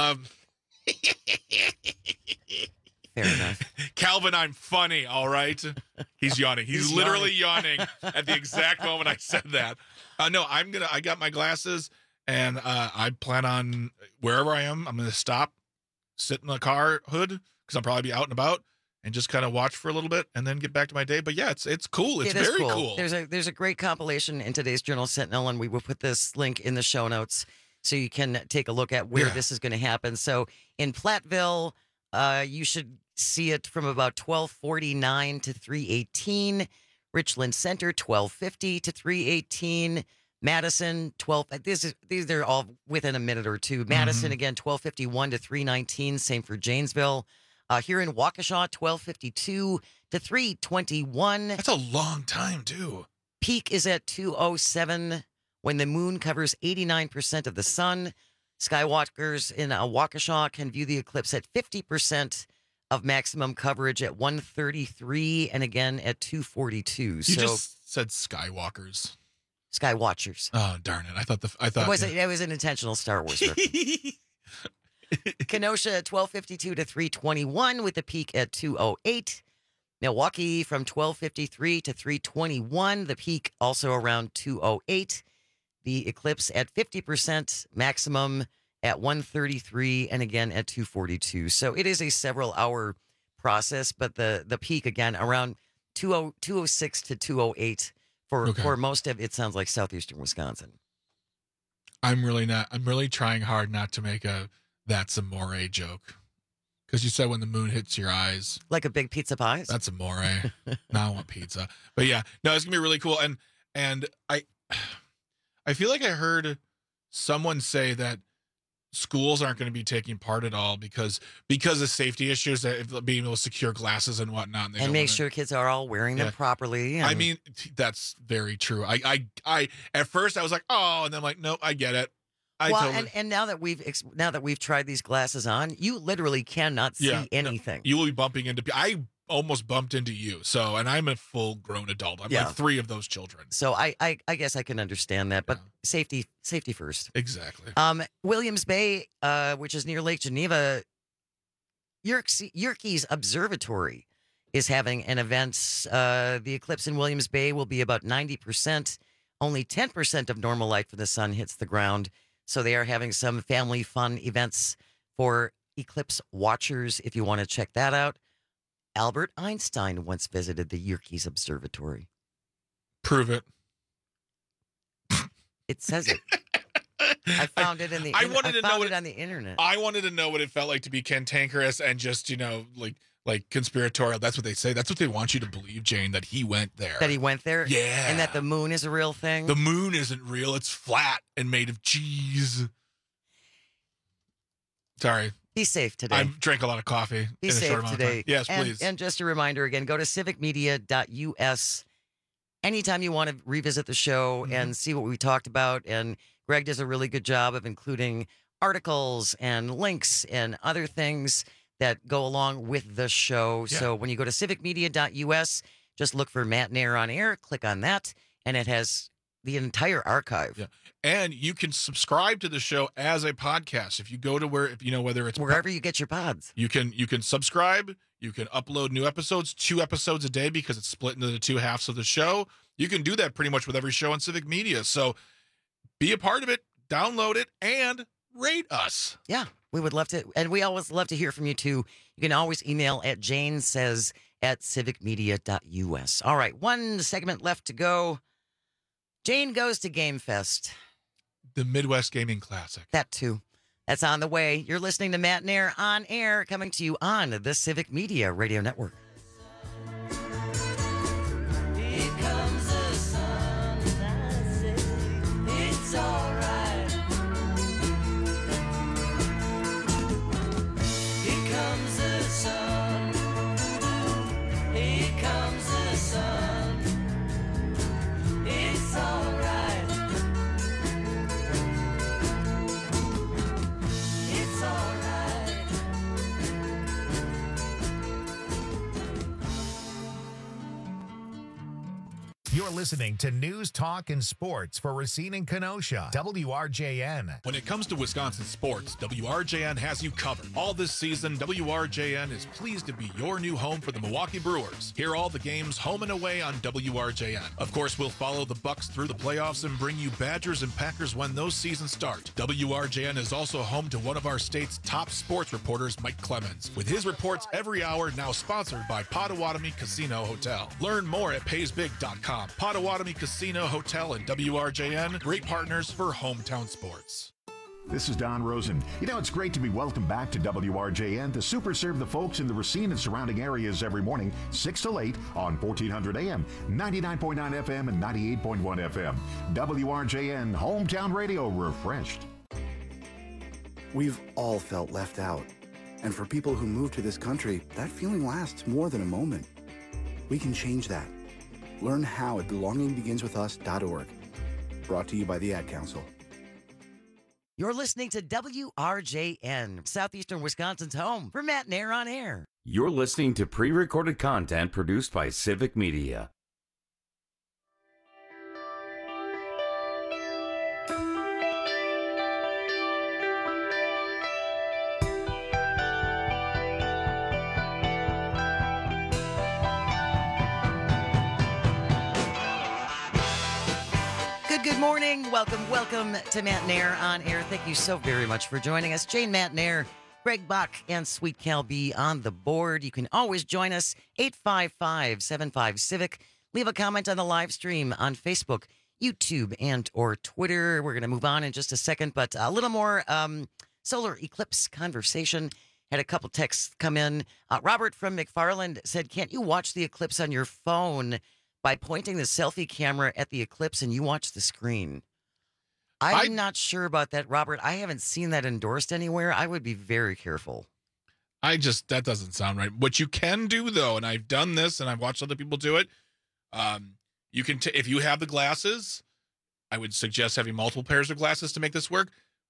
Fair enough. Calvin, I'm funny, all right? He's yawning. He's literally yawning at the exact moment I said that. No, I got my glasses, and I plan on, wherever I am, I'm going to stop, sit in the car hood, because I'll probably be out and about, and just kind of watch for a little bit and then get back to my day. But yeah, it's cool. It's very cool. There's a great compilation in today's Journal Sentinel, and we will put this link in the show notes so you can take a look at where this is going to happen. So in Platteville, you should see it from about 12:49 to 3:18. Richland Center, 12:50 to 3:18. Madison, 12. These are all within a minute or two. Madison again, 12:51 to 3:19. Same for Janesville. Here in Waukesha, 12:52 to 3:21. That's a long time too. Peak is at 2:07 when the moon covers 89% of the sun. Skywalkers in Waukesha can view the eclipse at 50% of maximum coverage at 1:33 and again at 2:42. You just said Skywalkers. Skywatchers. Oh darn it! I thought it was an intentional Star Wars reference. Kenosha 12:52 to 3:21 with the peak at 2:08. Milwaukee from 12:53 to 3:21. The peak also around 2:08. The eclipse at 50% maximum at 1:33 and again at 2:42. So it is a several-hour process, but the peak again around 2:06 to 2:08 for most of it sounds like southeastern Wisconsin. I'm really trying hard not to make that's a moray joke. Because you said when the moon hits your eyes. Like a big pizza pie? That's a moray. Now I want pizza. But yeah, no, it's going to be really cool. And I feel like I heard someone say that schools aren't going to be taking part at all because of safety issues, that being able to secure glasses and whatnot. And make sure kids are all wearing them properly. I mean, that's very true. I at first I was like, oh, and then I'm like, no, I get it. And now that we've tried these glasses on, you literally cannot see anything. You will be bumping into. I almost bumped into you. So, and I'm a full grown adult. I'm like 3 of those children. So I guess I can understand that, but safety first. Exactly. Williams Bay, which is near Lake Geneva, Yerkes Observatory is having an event. The eclipse in Williams Bay will be about 90%. Only 10% of normal light from the sun hits the ground. So they are having some family fun events for eclipse watchers if you want to check that out. Albert Einstein once visited the Yerkes Observatory. Prove it. It says it. I found it on the internet. I wanted to know what it felt like to be cantankerous and just, like conspiratorial. That's what they say. That's what they want you to believe, Jane, that he went there. That he went there? Yeah. And that the moon is a real thing? The moon isn't real. It's flat and made of cheese. Sorry. Be safe today. I drank a lot of coffee. Be safe today. Yes, please. And just a reminder again, go to civicmedia.us anytime you want to revisit the show and see what we talked about. And Greg does a really good job of including articles and links and other things that go along with the show. Yeah. So when you go to civicmedia.us, just look for Matt Nair on Air, click on that, and it has the entire archive. Yeah. And you can subscribe to the show as a podcast. If you go to whether it's wherever you get your pods, you can subscribe. You can upload new episodes, 2 episodes a day because it's split into the 2 halves of the show. You can do that pretty much with every show on Civic Media. So be a part of it, download it, and rate us. Yeah, we would love to. And we always love to hear from you, too. You can always email at janesays@civicmedia.us. All right, 1 segment left to go. Jane goes to Game Fest. The Midwest Gaming Classic. That, too. That's on the way. You're listening to Matt Nair on Air, coming to you on the Civic Media Radio Network. Here comes the sun, and I say it's all right. Here comes the sun. Here comes the sun. You're listening to News, Talk, and Sports for Racine and Kenosha. WRJN. When it comes to Wisconsin sports, WRJN has you covered. All this season, WRJN is pleased to be your new home for the Milwaukee Brewers. Hear all the games home and away on WRJN. Of course, we'll follow the Bucks through the playoffs and bring you Badgers and Packers when those seasons start. WRJN is also home to one of our state's top sports reporters, Mike Clemens, with his reports every hour, now sponsored by Potawatomi Casino Hotel. Learn more at paysbig.com. Potawatomi Casino Hotel and WRJN, great partners for hometown sports. This is Don Rosen. You know, it's great to be welcomed back to WRJN to super serve the folks in the Racine and surrounding areas every morning, 6 till 8 on 1400 AM, 99.9 FM, and 98.1 FM. WRJN, hometown radio refreshed. We've all felt left out. And for people who move to this country, that feeling lasts more than a moment. We can change that. Learn how at belongingbeginswithus.org. Brought to you by the Ad Council. You're listening to WRJN, Southeastern Wisconsin's home for Matt Nair on Air. You're listening to pre-recorded content produced by Civic Media. Good morning. Welcome to Matt Nair on Air. Thank you so very much for joining us. Jane Matt Nair, Greg Buck, and Sweet Cal B on the board. You can always join us, 855-75-CIVIC. Leave a comment on the live stream on Facebook, YouTube, and or Twitter. We're going to move on in just a second, but a little more solar eclipse conversation. Had a couple texts come in. Robert from McFarland said, can't you watch the eclipse on your phone by pointing the selfie camera at the eclipse and you watch the screen? I'm not sure about that, Robert. I haven't seen that endorsed anywhere. I would be very careful. That doesn't sound right. What you can do, though, and I've done this and I've watched other people do it, you can, if you have the glasses, I would suggest having multiple pairs of glasses to make this work.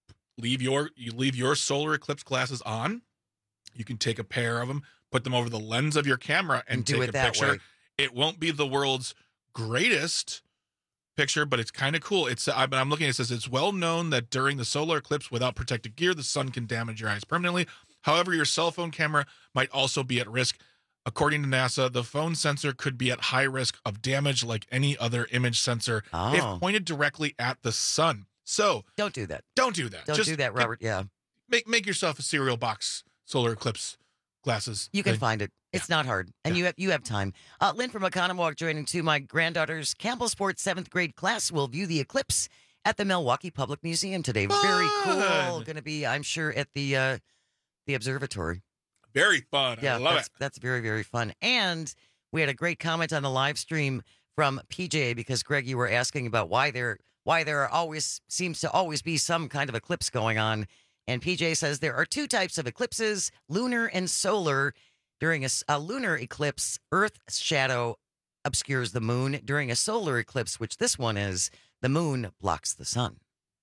You leave your solar eclipse glasses on. You can take a pair of them, put them over the lens of your camera and take a picture. Way. It won't be the world's greatest picture, but it's kind of cool. I'm looking, it says it's well known that during the solar eclipse without protective gear, the sun can damage your eyes permanently. However, your cell phone camera might also be at risk. According to NASA, the phone sensor could be at high risk of damage like any other image sensor if pointed directly at the sun. So don't do that. Don't do that. Don't do that, Robert. Yeah. Make yourself a cereal box solar eclipse glasses. You can find it. It's not hard, and you have time. Lynn from Oconomowoc joining too. My granddaughter's Campbell Sports 7th grade class will view the eclipse at the Milwaukee Public Museum today. Fun. Very cool. Going to be, I'm sure, at the observatory. Very fun. Yeah, I love it. That's very, very fun. And we had a great comment on the live stream from PJ because, Greg, you were asking about why there always seems to always be some kind of eclipse going on. And PJ says there are two types of eclipses, lunar and solar. During a lunar eclipse, Earth's shadow obscures the moon. During a solar eclipse, which this one is, the moon blocks the sun.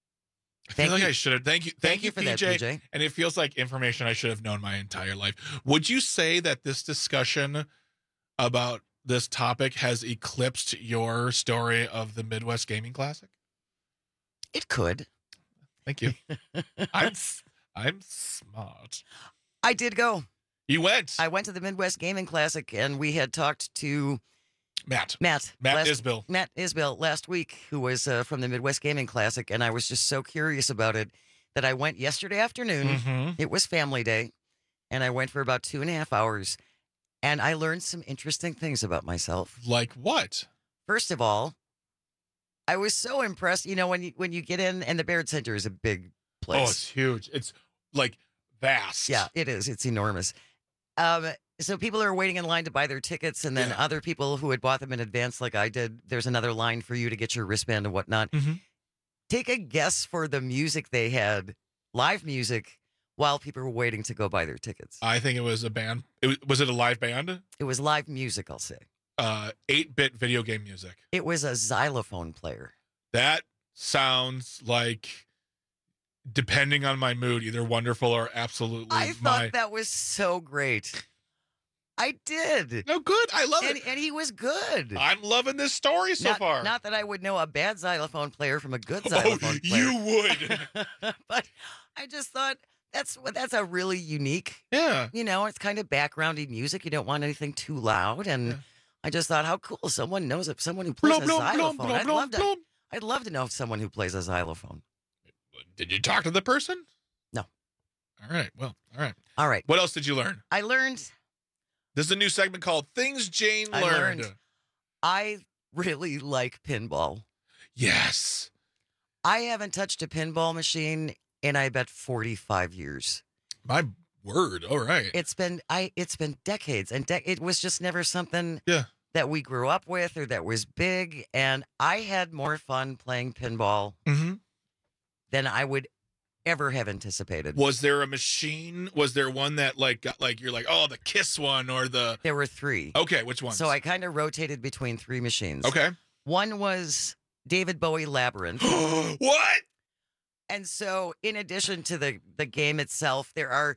I feel like I should have. Thank you, for PJ. that, PJ. And it feels like information I should have known my entire life. Would you say that this discussion about this topic has eclipsed your story of the Midwest Gaming Classic? It could. Thank you. I'm smart. I did go. You went. I went to the Midwest Gaming Classic, and we had talked to Matt Isbell last week, who was from the Midwest Gaming Classic, and I was just so curious about it that I went yesterday afternoon. Mm-hmm. It was family day, and I went for about 2.5 hours, and I learned some interesting things about myself. Like what? First of all, I was so impressed. You know, when you get in, and the Baird Center is a big place. Oh, it's huge. It's like vast. Yeah, it is. It's enormous. So people are waiting in line to buy their tickets, and then other people who had bought them in advance, like I did, there's another line for you to get your wristband and whatnot. Mm-hmm. Take a guess for the music they had, live music, while people were waiting to go buy their tickets. I think it was a band. Was it a live band? It was live music, I'll say. 8-bit video game music. It was a xylophone player. That sounds like, depending on my mood, either wonderful or absolutely. I thought that was so great. I did. Oh, good. I love it. And he was good. I'm loving this story so far. Not that I would know a bad xylophone player from a good xylophone player. You would. But I just thought that's a really unique. Yeah. It's kind of backgroundy music. You don't want anything too loud, and I just thought, how cool! Someone knows it. Someone who plays a xylophone. I'd love to know someone who plays a xylophone. Did you talk to the person? No. All right. Well, all right. What else did you learn? I learned. This is a new segment called Things Jane Learned. I really like pinball. Yes. I haven't touched a pinball machine in, I bet, 45 years. My word. All right. It's been decades, and it was just never something that we grew up with or that was big. And I had more fun playing pinball than I would ever have anticipated. Was there a machine? Was there one that you're like, oh, the Kiss one or the... There were 3. Okay, which ones? So I kind of rotated between 3 machines. Okay. One was David Bowie Labyrinth. What? And so in addition to the game itself, there are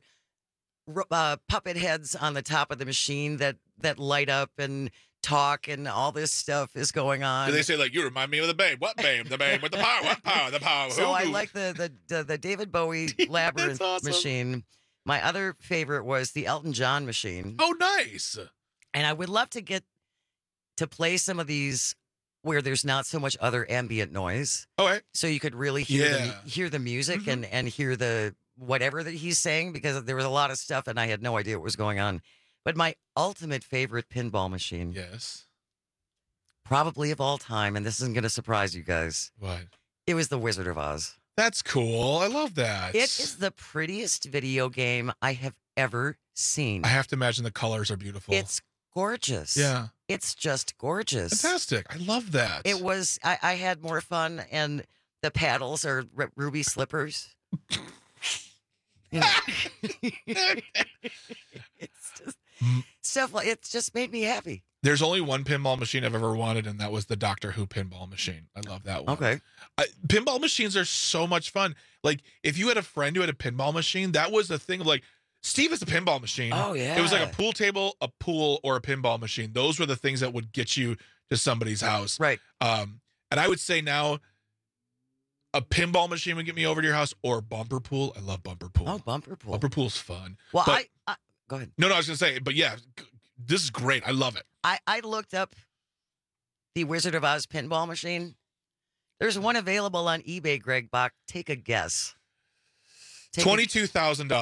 puppet heads on the top of the machine that light up and talk, and all this stuff is going on. Do they say, like, you remind me of the babe? What babe? The babe with the power? What power? The power? So I like the David Bowie Labyrinth machine. My other favorite was the Elton John machine. Oh, nice. And I would love to get to play some of these where there's not so much other ambient noise. All right. So you could really hear the music and hear the whatever that he's saying, because there was a lot of stuff and I had no idea what was going on. But my ultimate favorite pinball machine. Yes. Probably of all time, and this isn't going to surprise you guys. What? It was The Wizard of Oz. That's cool. I love that. It is the prettiest video game I have ever seen. I have to imagine the colors are beautiful. It's gorgeous. Yeah. It's just gorgeous. Fantastic. I love that. It was, I had more fun, and the paddles are ruby slippers. It's just stuff like, it's just made me happy. There's only one pinball machine I've ever wanted, and that was the Doctor Who pinball machine. I love that one. Okay. Pinball machines are so much fun. Like, if you had a friend who had a pinball machine, that was the thing of like, Steve has a pinball machine. Oh, yeah. It was like a pool table, a pool, or a pinball machine. Those were the things that would get you to somebody's house. Right. And I would say now, a pinball machine would get me over to your house, or bumper pool. I love bumper pool. Oh, bumper pool. Bumper pool's fun. Well, but, go ahead. No, I was going to say, but yeah, this is great. I love it. I looked up the Wizard of Oz pinball machine. There's one available on eBay, Greg Bach. Take a guess. $22,000.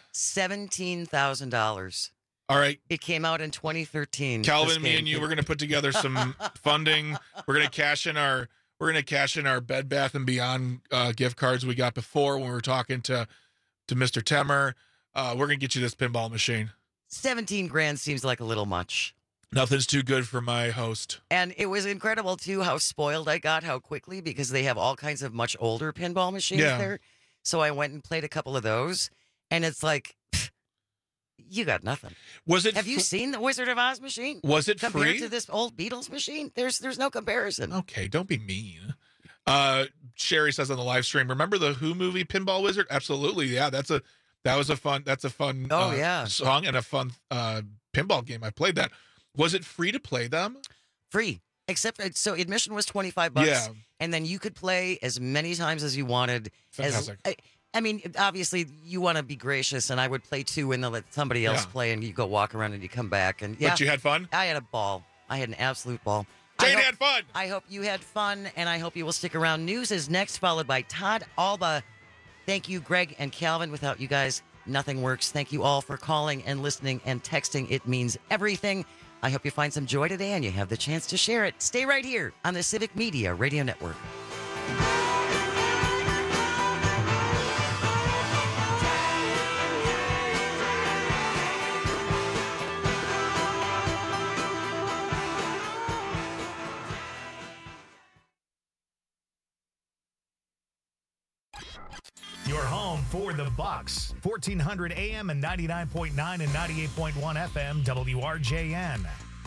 $17,000. All right. It came out in 2013. Calvin, me and you, we're going to put together some funding. We're going to cash in our Bed Bath & Beyond gift cards we got before when we were talking to Mr. Temmer. We're going to get you this pinball machine. 17 grand seems like a little much. Nothing's too good for my host. And it was incredible, too, how spoiled I got, how quickly, because they have all kinds of much older pinball machines there. So I went and played a couple of those, and it's like, you got nothing. Have you seen the Wizard of Oz machine? Was it compared free? to this old Beatles machine? There's no comparison. Okay, don't be mean. Sherry says on the live stream, remember the Who movie Pinball Wizard? Absolutely. Yeah, that's a fun song and a fun pinball game. I played that. Was it free to play them? Free. Except, so admission was $25. Yeah. And then you could play as many times as you wanted. Fantastic. I mean, obviously, you want to be gracious, and I would play 2 and then let somebody else play, and you go walk around and you come back. And But you had fun? I had a ball. I had an absolute ball. Jane had fun. I hope you had fun, and I hope you will stick around. News is next, followed by Todd Alba. Thank you, Greg and Calvin. Without you guys, nothing works. Thank you all for calling and listening and texting. It means everything. I hope you find some joy today and you have the chance to share it. Stay right here on the Civic Media Radio Network. Your home for the Bucks. 1400 AM and 99.9 and 98.1 FM WRJN.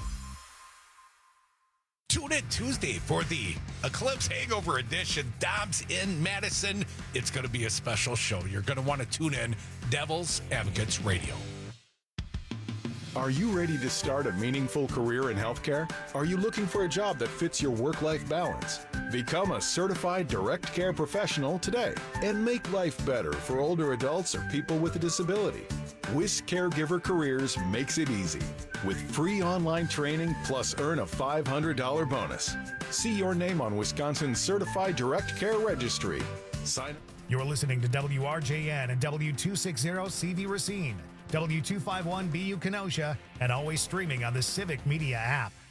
Tune in Tuesday for the Eclipse Hangover Edition. Dobbs in Madison. It's going to be a special show. You're going to want to tune in. Devil's Advocates Radio. Are you ready to start a meaningful career in healthcare? Are you looking for a job that fits your work-life balance? Become a certified direct care professional today and make life better for older adults or people with a disability. WIS Caregiver Careers makes it easy with free online training plus earn a $500 bonus. See your name on Wisconsin's Certified Direct Care Registry. Sign up. You're listening to WRJN and W260 CV Racine, W251 BU Kenosha, and always streaming on the Civic Media app.